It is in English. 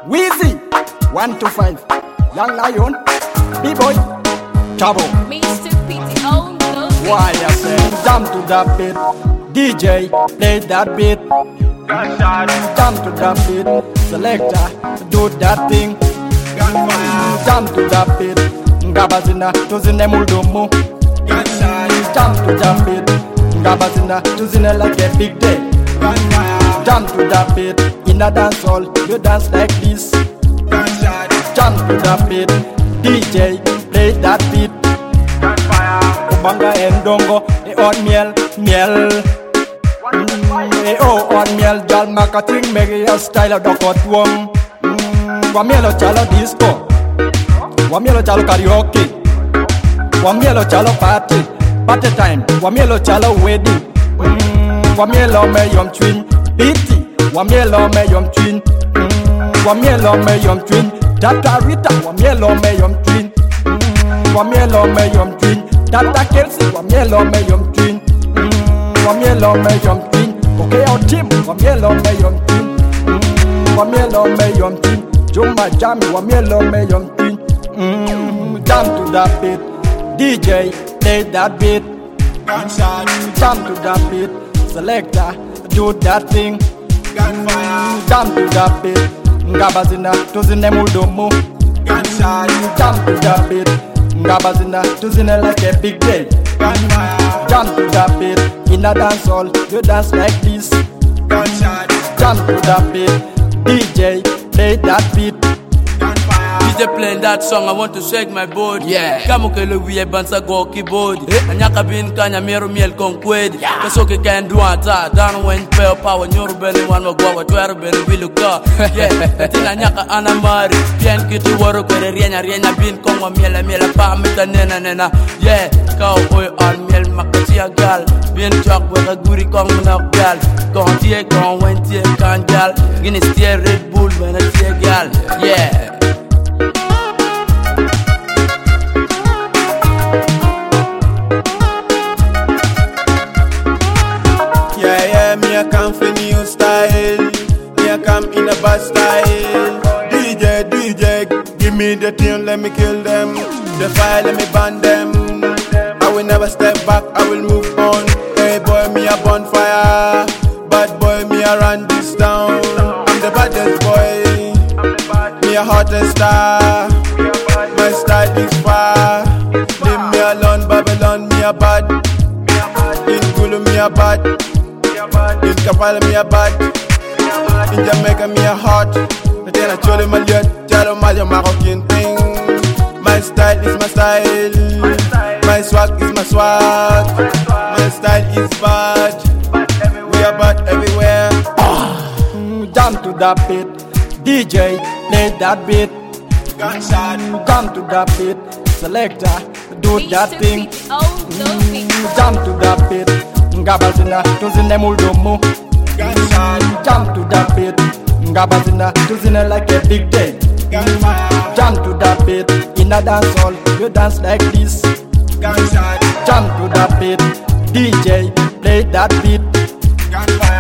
Weezy, 1 to 5, Young Lion, B-Boy, Chabo. Mr. P.T. on the beat. Why I say, jump to that beat, DJ, play that beat. Jump to that beat, selector, do that thing. Jump to that beat, Ngabazina, tuzine muldumu. Jump to that beat, Ngabazina, tuzine like a big day. Jump to that beat, in a dance hall, you dance like this. Jump to that beat, DJ, play that beat. Obanga and Dongo, oatmeal, miel. Oatmeal, jal marketing, make a style of dog wong. Wamielo chalo disco, wamielo chalo karaoke, wamielo chalo party time, wamielo chalo wedding. Wamielo me yom twin, piti, wamielo me yom twin. Wamielo me yom twin, Tata Rita, wamielo me yom twin. Wamielo me yom twin, Tata Kelsey, wamielo me yom twin. Wamielo me yom twin, okay our team, wamielo me yom twin. Wamielo me yom twin, Juma Jami, wamielo me yom twin. Jump to that beat, DJ, play that beat. Jump to that beat, selector, do that thing. Jump to that beat, Ngabazina, tuzine muldumu. Jump to that beat, Ngabazina, tuzine like a big day. Jump to that beat, in a dance hall, you dance like this. Jump to that beat, DJ, play that beat. DJ playing that song, I want to shake my body. Yeah. Kamu kele wiye bansa go keyboard. Anyaka bin kanya mero miel konkwedi. Kasoke can do anta. Down when pale power nyoro bele wan magwa twero bele biluka. Yeah. Tina nyaka anamari. Pien kitu woro kere rienya bin kongwa miela pa mita nena. Yeah. Kau oy on miel makatia gal. Bin chok weka guri kong mnak gal. Kong tie kong wen tie kan gal. Gini steer Red Bull when a tie gal. Yeah. Me I come for new style. Me I come in a bad style. DJ, give me the tune, let me kill them. The fire, let me burn them. I will never step back, I will move on. Hey boy, me a bonfire. Bad boy, me I run this town. I'm the baddest boy. Me a hottest star. My style is far. Leave me alone, Babylon, me a bad. In Kulu, me a bad. In Kampala me a bad, in Jamaica me a hot. But then I told him a lot, tell him all your Moroccan thing. My style is my style, my swag is my swag. My style is bad, we are bad everywhere. Jump to that beat, DJ, play that beat. Jump to that beat, selector, do that Mr. thing. P.T. on the beat. Jump to that beat, Ngabazina, tuzine muldumu. Jump to that beat, Ngabazina, tuzine like a big day. Jump to that beat, in a dance hall, you dance like this. Jump to that beat, DJ, play that beat.